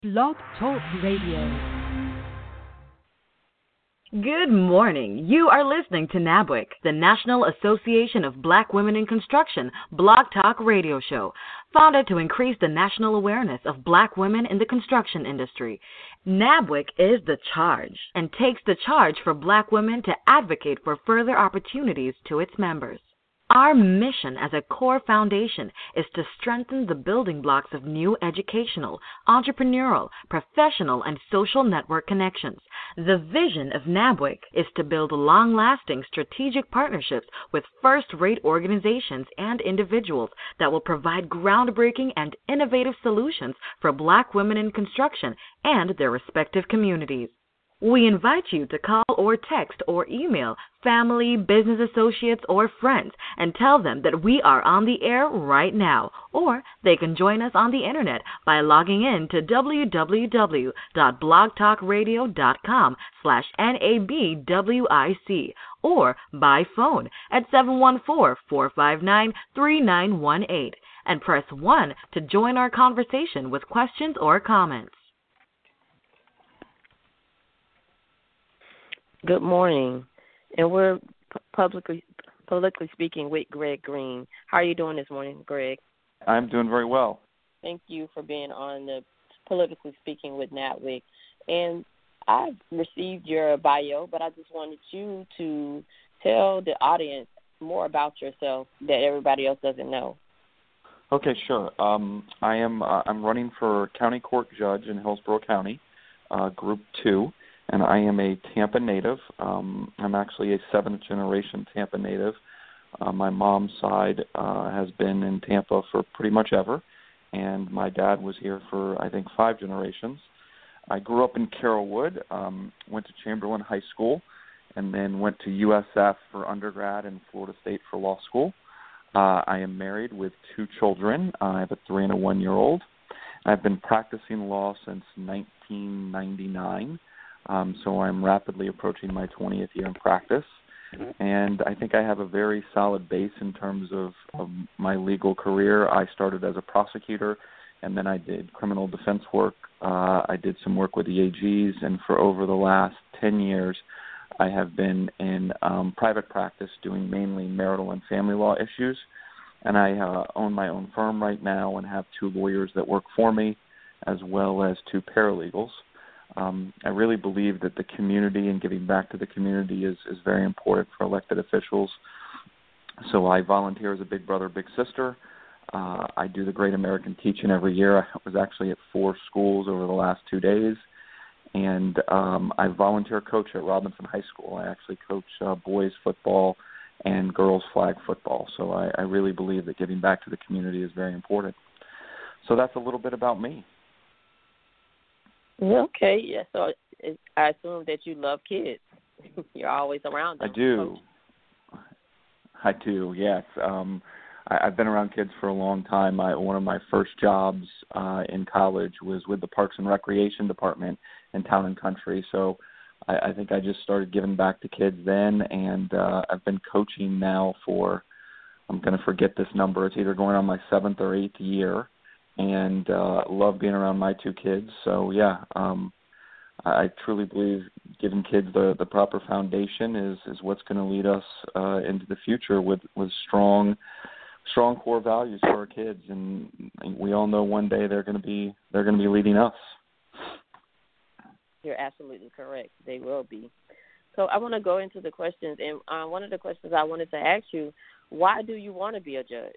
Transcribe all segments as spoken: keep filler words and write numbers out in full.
Blog Talk Radio. Good morning. You are listening to NABWIC, the National Association of Black Women in Construction Blog Talk Radio Show, founded to increase the national awareness of Black women in the construction industry. NABWIC is the charge and takes the charge for Black women to advocate for further opportunities to its members. Our mission as a core foundation is to strengthen the building blocks of new educational, entrepreneurial, professional, and social network connections. The vision of NABWIC is to build long-lasting strategic partnerships with first-rate organizations and individuals that will provide groundbreaking and innovative solutions for Black women in construction and their respective communities. We invite you to call or text or email family, business associates, or friends and tell them that we are on the air right now, or they can join us on the internet by logging in to www.blogtalkradio.com slash NABWIC or by phone at seven one four, four five nine, three nine one eight and press one to join our conversation with questions or comments. Good morning, and we're publicly politically speaking with Greg Green. How are you doing this morning, Greg? I'm doing very well. Thank you for being on the Politically Speaking with NABWIC. And I've received your bio, but I just wanted you to tell the audience more about yourself that everybody else doesn't know. Okay, sure. Um, I am uh, I'm running for county court judge in Hillsborough County, uh, Group Two. And I am a Tampa native. Um, I'm actually a seventh generation Tampa native. Uh, my mom's side uh, has been in Tampa for pretty much ever, and my dad was here for, I think, five generations. I grew up in Carrollwood, um, went to Chamberlain High School, and then went to U S F for undergrad and Florida State for law school. Uh, I am married with two children. Uh, I have a three and a one-year-old. I've been practicing law since nineteen ninety-nine. Um, so I'm rapidly approaching my twentieth year in practice, and I think I have a very solid base in terms of, of my legal career. I started as a prosecutor, and then I did criminal defense work. Uh, I did some work with the A Gs, and for over the last ten years, I have been in um, private practice doing mainly marital and family law issues, and I uh, own my own firm right now and have two lawyers that work for me, as well as two paralegals. Um, I really believe that the community and giving back to the community is, is very important for elected officials. So I volunteer as a big brother, big sister. Uh, I do the Great American Teach-In every year. I was actually at four schools over the last two days. And um, I volunteer coach at Robinson High School. I actually coach uh, boys football and girls flag football. So I, I really believe that giving back to the community is very important. So that's a little bit about me. Okay, yeah. So I assume that you love kids. You're always around them. I do. I do. Yes. Um, I, I've been around kids for a long time. I, one of my first jobs uh, in college was with the Parks and Recreation Department in Town and Country. So I, I think I just started giving back to kids then, and uh, I've been coaching now for, I'm going to forget this number. It's either going on my seventh or eighth year. And uh, love being around my two kids. So, yeah, um, I truly believe giving kids the, the proper foundation is, is what's going to lead us uh, into the future with, with strong strong core values for our kids. And we all know one day they're going to be they're going to be leading us. You're absolutely correct. They will be. So I want to go into the questions. And uh, one of the questions I wanted to ask you, why do you want to be a judge?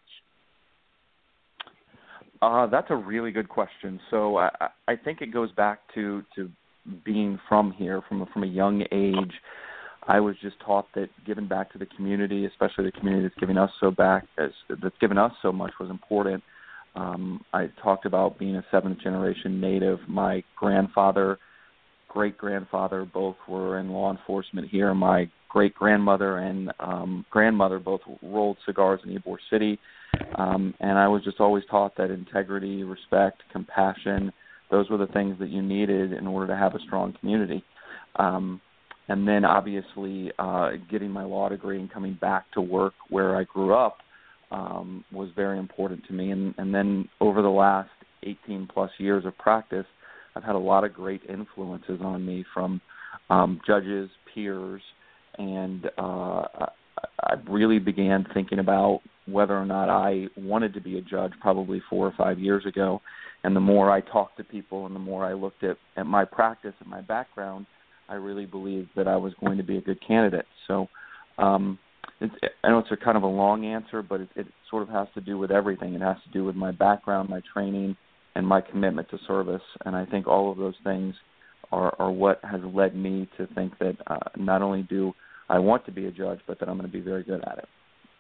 Uh, that's a really good question. So I, I think it goes back to, to being from here, from a, from a young age. I was just taught that giving back to the community, especially the community that's giving us so back, as, that's given us so much, was important. Um, I talked about being a seventh generation native. My grandfather, great grandfather, both were in law enforcement here. My great grandmother and um, grandmother both rolled cigars in Ybor City. Um, and I was just always taught that integrity, respect, compassion, those were the things that you needed in order to have a strong community. Um, and then obviously uh, getting my law degree and coming back to work where I grew up um, was very important to me. And, and then over the last eighteen plus years of practice, I've had a lot of great influences on me from um, judges, peers, and uh, I, I really began thinking about whether or not I wanted to be a judge probably four or five years ago. And the more I talked to people and the more I looked at, at my practice and my background, I really believed that I was going to be a good candidate. So um, it's, I know it's a kind of a long answer, but it, it sort of has to do with everything. It has to do with my background, my training, and my commitment to service. And I think all of those things are, are what has led me to think that uh, not only do I want to be a judge, but that I'm going to be very good at it.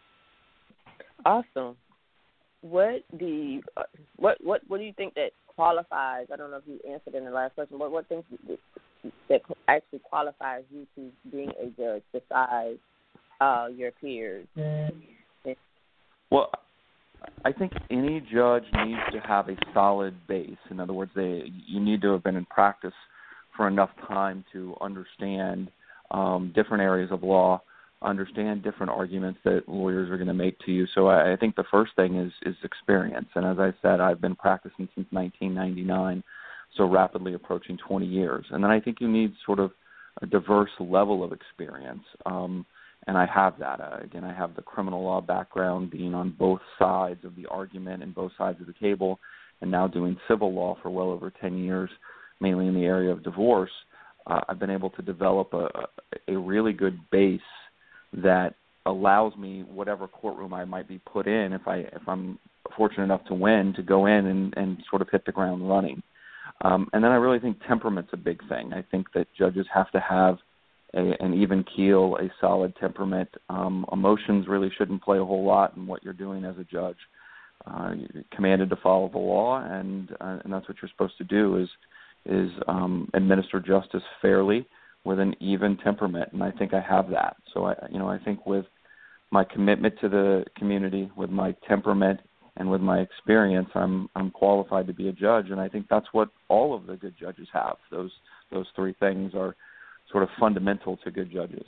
Awesome. What do you, uh, what what what do you think that qualifies? I don't know if you answered in the last question. What what things that actually qualifies you to being a judge besides uh, your peers? Mm-hmm. Well, I think any judge needs to have a solid base. In other words, they you need to have been in practice for enough time to understand um, different areas of law, understand different arguments that lawyers are going to make to you. So I, I think the first thing is, is experience. And as I said, I've been practicing since nineteen ninety-nine, so rapidly approaching twenty years. And then I think you need sort of a diverse level of experience. Um, and I have that. Uh, again, I have the criminal law background, being on both sides of the argument and both sides of the table, and now doing civil law for well over ten years, mainly in the area of divorce. Uh, I've been able to develop a, a really good base that allows me, whatever courtroom I might be put in, if I if I'm fortunate enough to win, to go in and, and sort of hit the ground running. Um, and then I really think temperament's a big thing. I think that judges have to have a, an even keel, a solid temperament. Um, emotions really shouldn't play a whole lot in what you're doing as a judge. Uh, you're commanded to follow the law, and uh, and that's what you're supposed to do is is um, administer justice fairly with an even temperament, and I think I have that. So I, you know, I think with my commitment to the community, with my temperament, and with my experience, I'm I'm qualified to be a judge, and I think that's what all of the good judges have. Those those three things are sort of fundamental to good judges.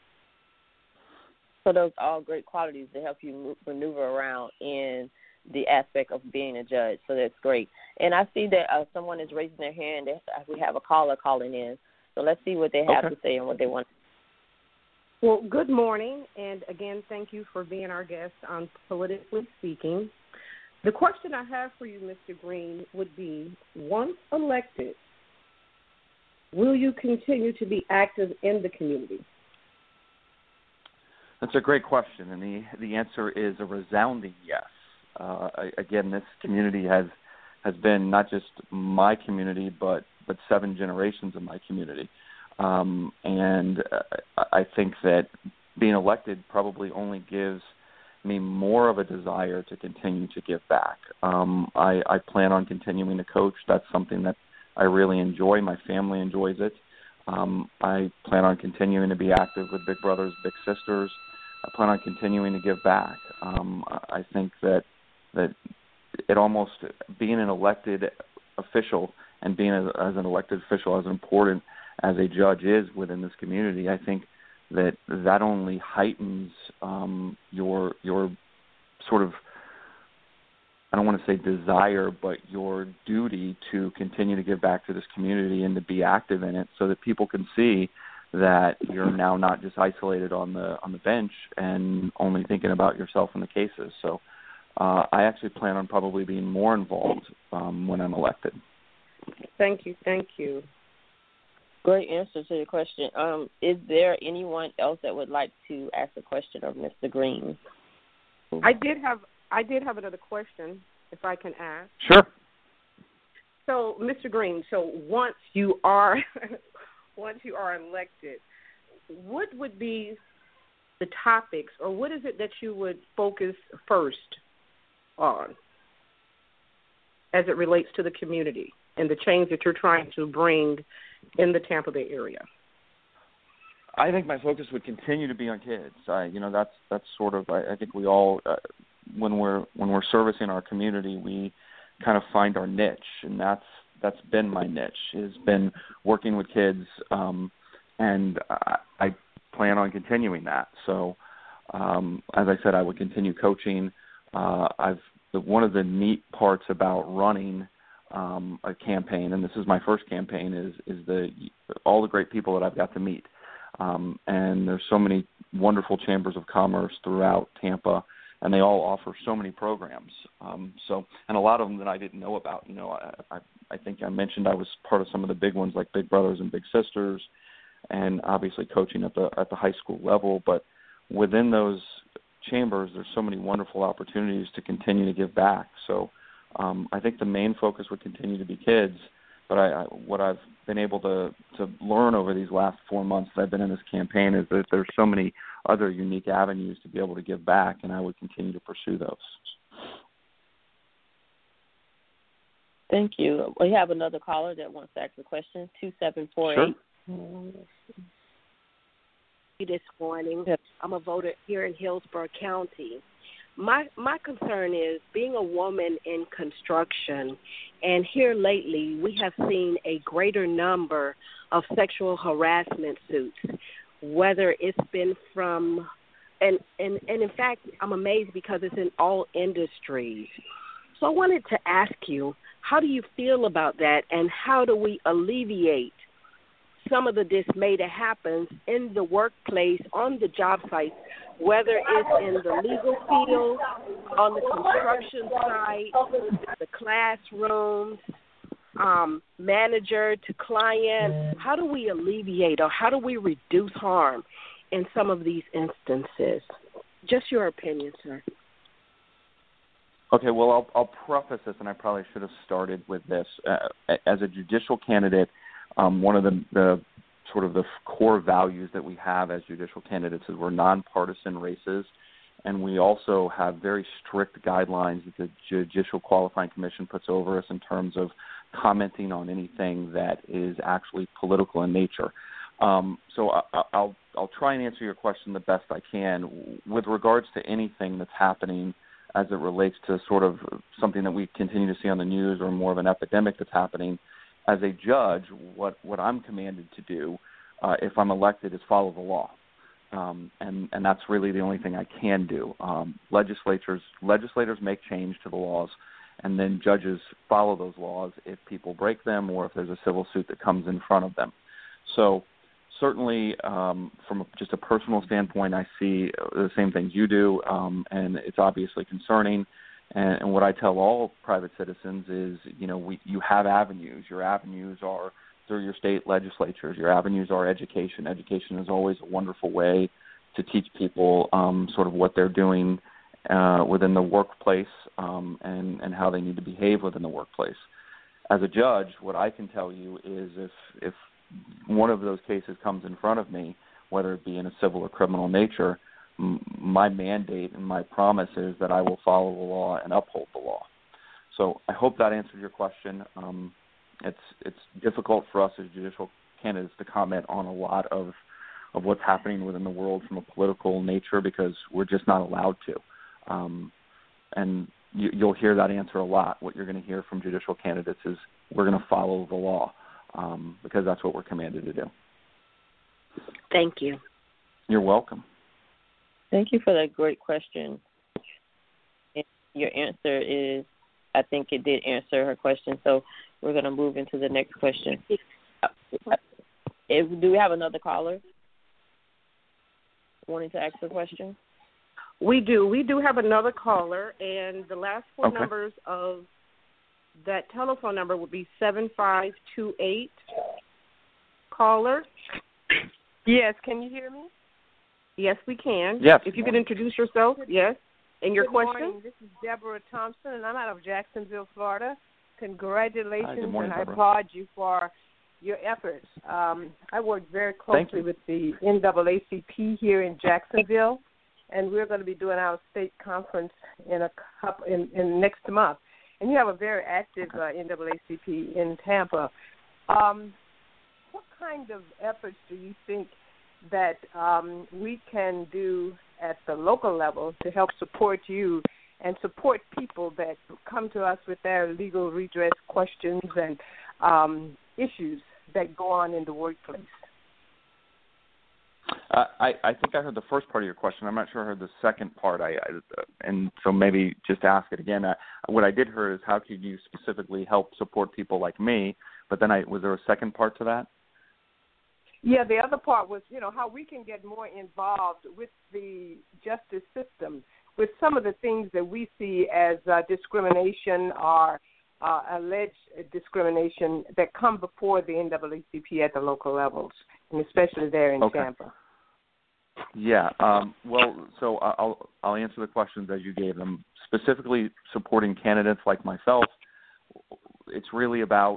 So those are all great qualities to help you maneuver around in the aspect of being a judge. So that's great. And I see that uh, someone is raising their hand. We have a caller calling in. So let's see what they have okay. to say and what they want. Well, good morning, and again, thank you for being our guest on Politically Speaking. The question I have for you, Mister Green, would be, once elected, will you continue to be active in the community? That's a great question, and the, the answer is a resounding yes. Uh, again, this community has has been not just my community, but but seven generations of my community. Um, and uh, I think that being elected probably only gives me more of a desire to continue to give back. Um, I, I plan on continuing to coach. That's something that I really enjoy. My family enjoys it. Um, I plan on continuing to be active with Big Brothers, Big Sisters. I plan on continuing to give back. Um, I think that that it almost, being an elected official and being as, as an elected official as important as a judge is within this community, I think that that only heightens um, your your sort of, I don't want to say desire, but your duty to continue to give back to this community and to be active in it, so that people can see that you're now not just isolated on the on the bench and only thinking about yourself and the cases. So uh, I actually plan on probably being more involved um, when I'm elected. Thank you, thank you. Great answer to the question. Um, is there anyone else that would like to ask a question of Mister Green? I did have I did have another question, if I can ask. Sure. So, Mister Green, so once you are once you are elected, what would be the topics, or what is it that you would focus first on as it relates to the community and the change that you're trying to bring in the Tampa Bay area? I think my focus would continue to be on kids. I, you know, that's that's sort of. I, I think we all, uh, when we're when we're servicing our community, we kind of find our niche, and that's that's been my niche. Has been working with kids, um, and I, I plan on continuing that. So, um, as I said, I would continue coaching. Uh, I've the, one of the neat parts about running um, a campaign, and this is my first campaign, is is the all the great people that I've got to meet. Um, and there's so many wonderful chambers of commerce throughout Tampa, and they all offer so many programs. Um, so, and a lot of them that I didn't know about. You know, I, I, I think I mentioned I was part of some of the big ones like Big Brothers and Big Sisters, and obviously coaching at the at the high school level. But within those chambers, there's so many wonderful opportunities to continue to give back. So, um, I think the main focus would continue to be kids. But I, I, what I've been able to, to learn over these last four months that I've been in this campaign is that there's so many other unique avenues to be able to give back, and I would continue to pursue those. Thank you. We have another caller that wants to ask a question, two seven four eight. Sure. This morning, I'm a voter here in Hillsborough County. My my concern is being a woman in construction, and here lately we have seen a greater number of sexual harassment suits, whether it's been from, and, and, and in fact, I'm amazed because it's in all industries. So I wanted to ask you, how do you feel about that, and how do we alleviate some of the dismay that happens in the workplace, on the job site, whether it's in the legal field, on the construction site, the classrooms, um, manager to client? How do we alleviate or how do we reduce harm in some of these instances? Just your opinion, sir. Okay, well, I'll, I'll preface this, and I probably should have started with this. Uh, as a judicial candidate, Um, one of the, the sort of the core values that we have as judicial candidates is we're nonpartisan races, and we also have very strict guidelines that the Judicial Qualifying Commission puts over us in terms of commenting on anything that is actually political in nature. Um, so I, I'll I'll try and answer your question the best I can with regards to anything that's happening as it relates to sort of something that we continue to see on the news or more of an epidemic that's happening. As a judge, what, what I'm commanded to do, uh, if I'm elected, is follow the law, um, and and that's really the only thing I can do. Um, legislatures legislators make change to the laws, and then judges follow those laws if people break them or if there's a civil suit that comes in front of them. So certainly, um, from just a personal standpoint, I see the same things you do, um, and it's obviously concerning. And, and what I tell all private citizens is, you know, we, you have avenues. Your avenues are through your state legislatures. Your avenues are education. Education is always a wonderful way to teach people um, sort of what they're doing uh, within the workplace um, and, and how they need to behave within the workplace. As a judge, what I can tell you is if, if one of those cases comes in front of me, whether it be in a civil or criminal nature, my mandate and my promise is that I will follow the law and uphold the law. So I hope that answered your question. Um, it's it's difficult for us as judicial candidates to comment on a lot of of what's happening within the world from a political nature because we're just not allowed to. Um, and you, you'll hear that answer a lot. What you're going to hear from judicial candidates is we're going to follow the law um, because that's what we're commanded to do. Thank you. You're welcome. Thank you for that great question. And your answer is, I think it did answer her question, so we're going to move into the next question. If, do we have another caller wanting to ask a question? We do. We do have another caller, and the last four okay. numbers of that telephone number would be seven five two eight. Caller? Yes, can you hear me? Yes, we can. Yes. If you could introduce yourself, yes, and your Good question. morning. This is Deborah Thompson, and I'm out of Jacksonville, Florida. Congratulations, Hi, good morning, and I Deborah. applaud you for your efforts. Um, I work very closely with the N double A C P here in Jacksonville, and we're going to be doing our state conference in a couple in, in next month. And you have a very active uh, N double A C P in Tampa. Um, what kind of efforts do you think that um, we can do at the local level to help support you and support people that come to us with their legal redress questions and um, issues that go on in the workplace? Uh, I, I think I heard the first part of your question. I'm not sure I heard the second part. I, I and so maybe just ask it again. Uh, what I did hear is how could you specifically help support people like me? But then I was there a second part to that? Yeah, the other part was, you know, how we can get more involved with the justice system, with some of the things that we see as uh, discrimination or uh, alleged discrimination that come before the N double A C P at the local levels, and especially there in okay. Tampa. Yeah. Um, well, so I'll I'll answer the questions as you gave them. Specifically supporting candidates like myself, it's really about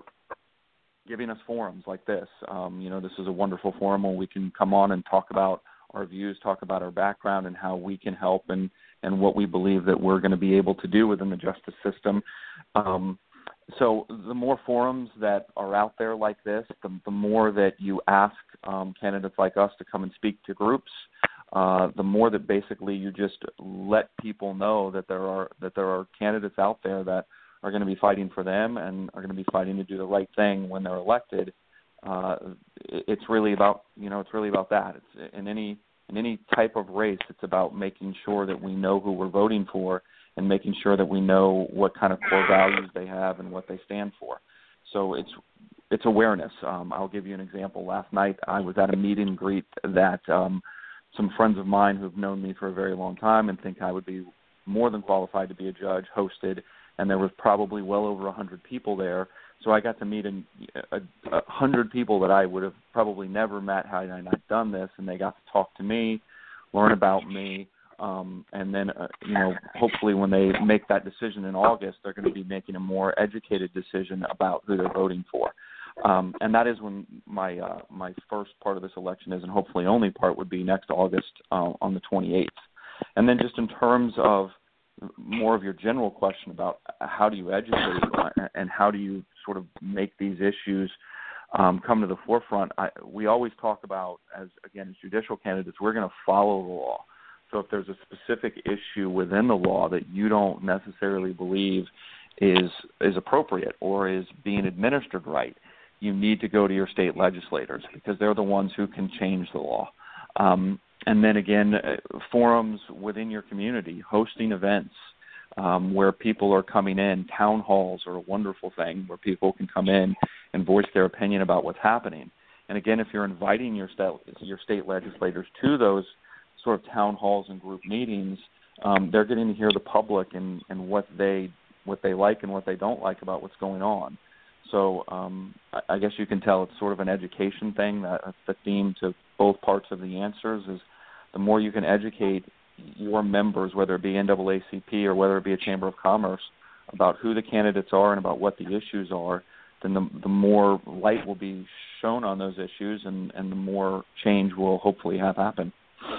giving us forums like this. Um, you know, this is a wonderful forum where we can come on and talk about our views, talk about our background and how we can help and, and what we believe that we're going to be able to do within the justice system. Um, so the more forums that are out there like this, the, the more that you ask um, candidates like us to come and speak to groups, uh, the more that basically you just let people know that there are that there are candidates out there that are going to be fighting for them and are going to be fighting to do the right thing when they're elected. Uh, it's really about, you know, it's really about that. It's in any in any type of race, it's about making sure that we know who we're voting for and making sure that we know what kind of core values they have and what they stand for. So it's it's awareness. Um, I'll give you an example. Last night I was at a meet and greet that um, some friends of mine who've known me for a very long time and think I would be more than qualified to be a judge hosted. And there was probably well over one hundred people there. So I got to meet a, a, a hundred people that I would have probably never met had I not done this, and they got to talk to me, learn about me, um, and then, uh, you know, hopefully when they make that decision in August, they're going to be making a more educated decision about who they're voting for. Um, and that is when my uh, my first part of this election is, and hopefully only part would be next August uh, on the twenty-eighth. And then just in terms of more of your general question about how do you educate and how do you sort of make these issues um, come to the forefront, I, we always talk about, as again, as judicial candidates, we're going to follow the law. So if there's a specific issue within the law that you don't necessarily believe is is appropriate or is being administered right, you need to go to your state legislators because they're the ones who can change the law. Um, And then again, uh, forums within your community, hosting events um, where people are coming in. Town halls are a wonderful thing where people can come in and voice their opinion about what's happening. And again, if you're inviting your state, your state legislators to those sort of town halls and group meetings, um, they're getting to hear the public and, and what they what they like and what they don't like about what's going on. So um, I, I guess you can tell it's sort of an education thing. That, that's the theme to both parts of the answers is the more you can educate your members, whether it be N double A C P or whether it be a Chamber of Commerce, about who the candidates are and about what the issues are, then the, the more light will be shown on those issues and, and the more change will hopefully have happen.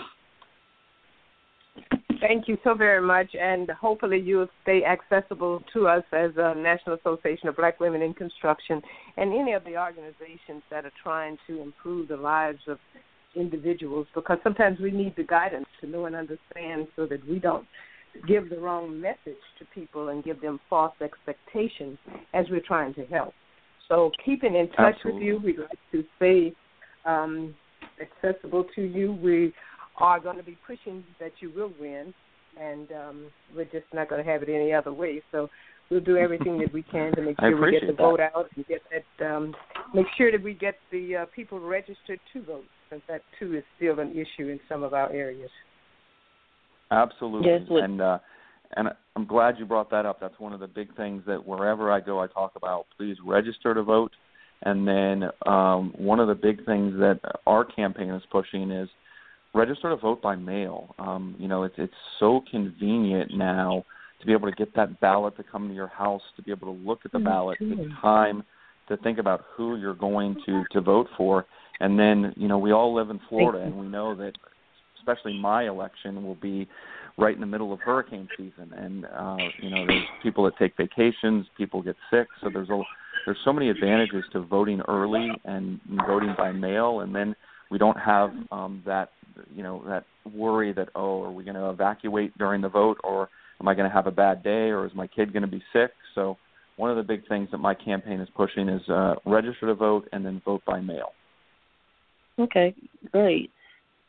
Thank you so very much, and hopefully you'll stay accessible to us as a National Association of Black Women in Construction and any of the organizations that are trying to improve the lives of individuals, because sometimes we need the guidance to know and understand so that we don't give the wrong message to people and give them false expectations as we're trying to help. So keeping in touch Absolutely. with you, we'd like to stay um, accessible to you. We are going to be pushing that you will win, and um, we're just not going to have it any other way. So we'll do everything that we can to make sure we get the that. vote out and get that, um, make sure that we get the uh, people registered to vote, since that too is still an issue in some of our areas. Absolutely, yes, with- and uh, and I'm glad you brought that up. That's one of the big things that wherever I go, I talk about. Please register to vote, and then um, one of the big things that our campaign is pushing is register to vote by mail. Um, you know, it's it's so convenient now to be able to get that ballot to come to your house, to be able to look at the ballot, take time to think about who you're going to, to vote for. And then, you know, we all live in Florida, and we know that especially my election will be right in the middle of hurricane season. And, uh, you know, there's people that take vacations, people get sick. So there's a, there's so many advantages to voting early and voting by mail. And then we don't have um, that, you know, that worry that, oh, are we going to evacuate during the vote, or am I going to have a bad day, or is my kid going to be sick? So one of the big things that my campaign is pushing is uh, register to vote and then vote by mail. Okay, great.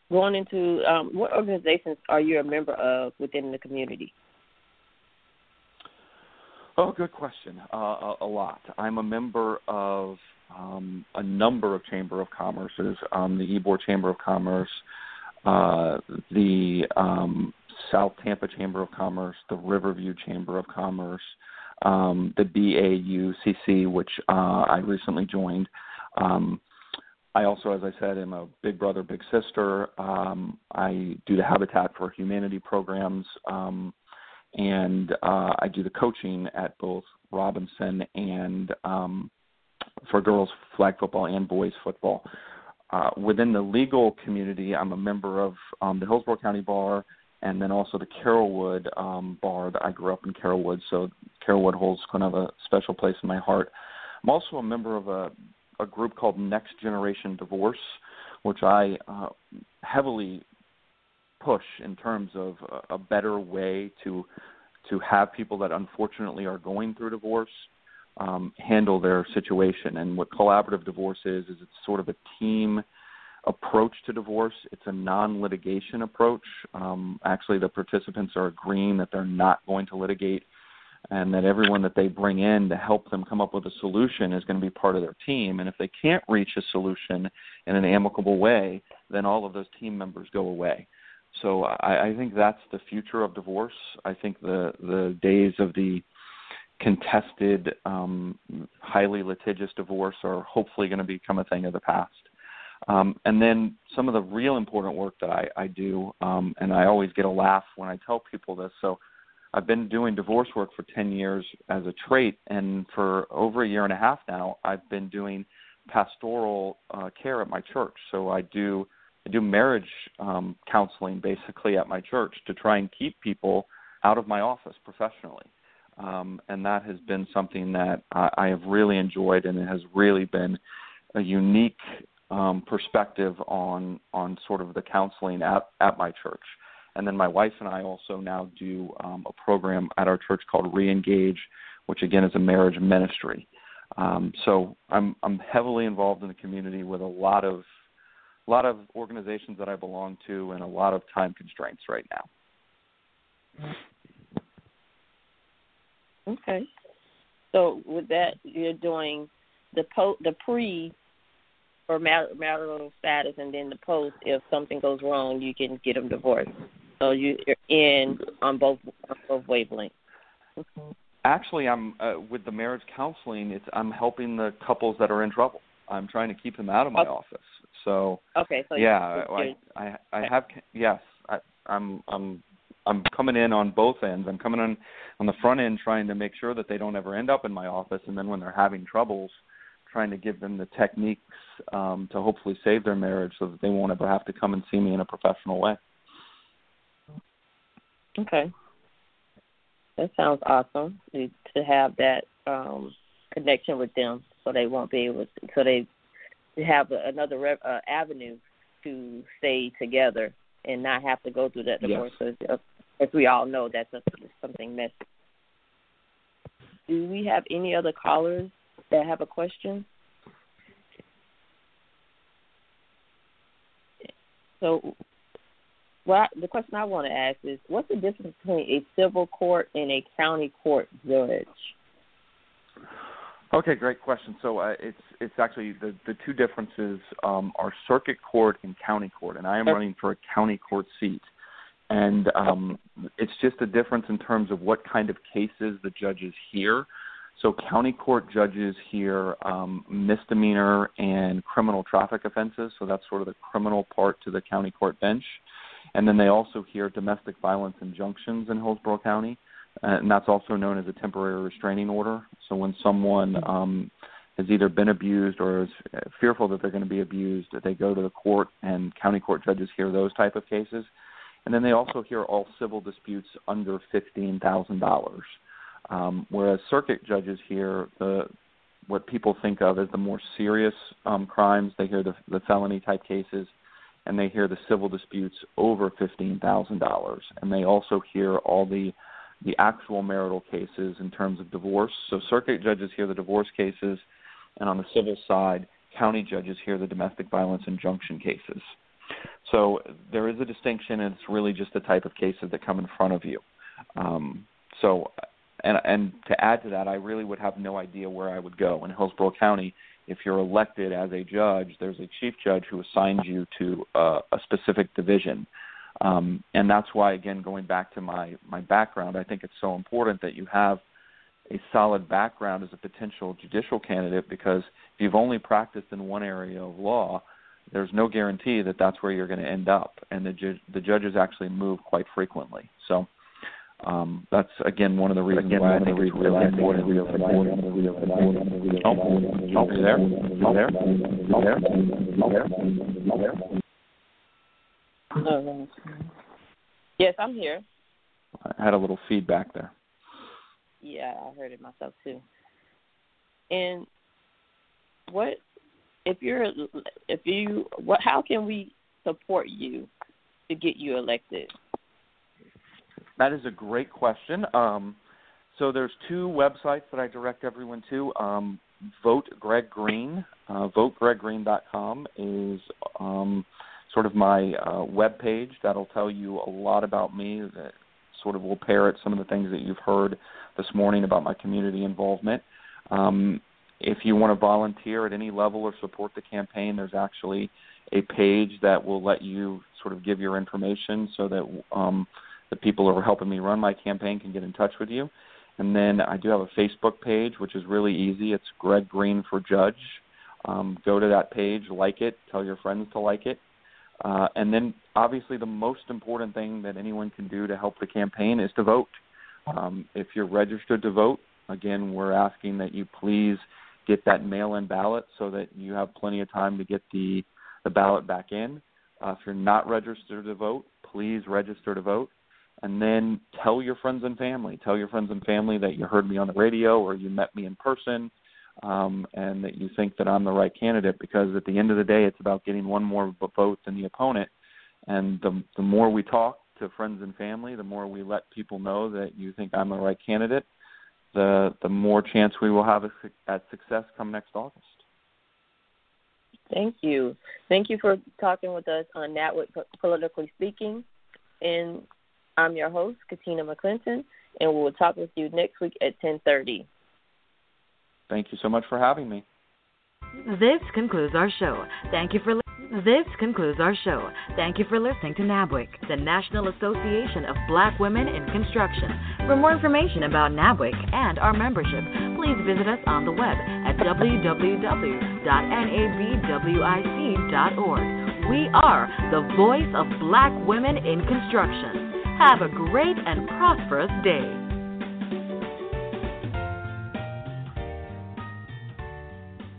going into um, what organizations are you a member of within the community? Oh, good question. Uh, a, a lot. I'm a member of um, a number of Chamber of Commerces, um, the Ybor Chamber of Commerce, uh, the um, South Tampa Chamber of Commerce, the Riverview Chamber of Commerce, um, the B A U C C, which uh, I recently joined. Um, I also, as I said, am a big brother, big sister. Um, I do the Habitat for Humanity programs, um, and uh, I do the coaching at both Robinson and um, for girls flag football and boys football. Uh, within the legal community, I'm a member of um, the Hillsborough County Bar and then also the Carrollwood um, Bar. I grew up in Carrollwood, so Carrollwood holds kind of a special place in my heart. I'm also a member of a a group called Next Generation Divorce, which I uh, heavily push in terms of a, a better way to to have people that unfortunately are going through divorce um, handle their situation. And what collaborative divorce is, is it's sort of a team approach to divorce. It's a non-litigation approach. Um, actually, the participants are agreeing that they're not going to litigate, and that everyone that they bring in to help them come up with a solution is going to be part of their team. And if they can't reach a solution in an amicable way, then all of those team members go away. So I, I think that's the future of divorce. I think the, the days of the contested, um, highly litigious divorce are hopefully going to become a thing of the past. Um, and then some of the real important work that I, I do, um, and I always get a laugh when I tell people this, so I've been doing divorce work for ten years as a trait, and for over a year and a half now, I've been doing pastoral uh, care at my church. So I do I do marriage um, counseling basically at my church to try and keep people out of my office professionally. Um, and that has been something that I, I have really enjoyed, and it has really been a unique um, perspective on on sort of the counseling at, at my church. And then my wife and I also now do um, a program at our church called Reengage, which again is a marriage ministry. Um, so I'm I'm heavily involved in the community with a lot of a lot of organizations that I belong to, and a lot of time constraints right now. Okay. So with that, you're doing the po- the pre for mar- marital status, and then the post. If something goes wrong, you can get them divorced. So you're in on both on both wavelengths. Actually, I'm uh, with the marriage counseling. It's I'm helping the couples that are in trouble. I'm trying to keep them out of my okay. office. So okay, so yeah, I, I I have yes, I, I'm I'm I'm coming in on both ends. I'm coming on on the front end, trying to make sure that they don't ever end up in my office, and then when they're having troubles, trying to give them the techniques um, to hopefully save their marriage, so that they won't ever have to come and see me in a professional way. Okay. That sounds awesome to, to have that um, connection with them, so they won't be able to, so they have another re- uh, avenue to stay together and not have to go through that divorce. Yes. So, as we all know, that's a, something messy. Do we have any other callers that have a question? So, well, the question I want to ask is, what's the difference between a civil court and a county court judge? Okay, great question. So uh, it's it's actually the, the two differences um, are circuit court and county court, and I am running for a county court seat. And um, it's just a difference in terms of what kind of cases the judges hear. So county court judges hear um, misdemeanor and criminal traffic offenses, so that's sort of the criminal part to the county court bench. And then they also hear domestic violence injunctions in Hillsborough County, and that's also known as a temporary restraining order. So when someone um, has either been abused or is fearful that they're going to be abused, they go to the court, and county court judges hear those type of cases. And then they also hear all civil disputes under fifteen thousand dollars, um, whereas circuit judges hear the what people think of as the more serious um, crimes. They hear the, the felony-type cases, and they hear the civil disputes over fifteen thousand dollars. And they also hear all the the actual marital cases in terms of divorce. So circuit judges hear the divorce cases, and on the civil side, county judges hear the domestic violence injunction cases. So there is a distinction, and it's really just the type of cases that come in front of you. Um, so, and, and to add to that, I really would have no idea where I would go. In Hillsborough County, if you're elected as a judge, there's a chief judge who assigns you to uh, a specific division. Um, and that's why, again, going back to my, my background, I think it's so important that you have a solid background as a potential judicial candidate, because if you've only practiced in one area of law, there's no guarantee that that's where you're going to end up, and the, ju- the judges actually move quite frequently. So um, that's, again, one of the reasons again, why I think it's really important. Oh, oh, you there? You there? You there? You there? Oh, yes, I'm here. I had a little feedback there. Yeah, I heard it myself too. And what if you're if you what how can we support you to get you elected? That is a great question. Um, so there's two websites that I direct everyone to. Um, Vote Greg Green, uh, vote greg green dot com is um, sort of my uh, web page that'll tell you a lot about me. That sort of will parrot some of the things that you've heard this morning about my community involvement. Um, if you want to volunteer at any level or support the campaign, there's actually a page that will let you sort of give your information so that um, the people who are helping me run my campaign can get in touch with you. And then I do have a Facebook page, which is really easy. It's Greg Green for Judge. Um, go to that page, like it, tell your friends to like it. Uh, and then, obviously, the most important thing that anyone can do to help the campaign is to vote. Um, if you're registered to vote, again, we're asking that you please get that mail-in ballot so that you have plenty of time to get the, the ballot back in. Uh, if you're not registered to vote, please register to vote. And then tell your friends and family. Tell your friends and family that you heard me on the radio or you met me in person, um, and that you think that I'm the right candidate, because at the end of the day, it's about getting one more vote than the opponent. And the, the more we talk to friends and family, the more we let people know that you think I'm the right candidate, the the more chance we will have at success come next August. Thank you. Thank you for talking with us on NABWIC Politically Speaking. And I'm your host, Katina McClinton, and we will talk with you next week at ten thirty. Thank you so much for having me. This concludes our show. Thank you for li- This concludes our show. Thank you for listening to NABWIC, the National Association of Black Women in Construction. For more information about NABWIC and our membership, please visit us on the web at w w w dot n a b w i c dot org. We are the voice of Black women in construction. Have a great and prosperous day.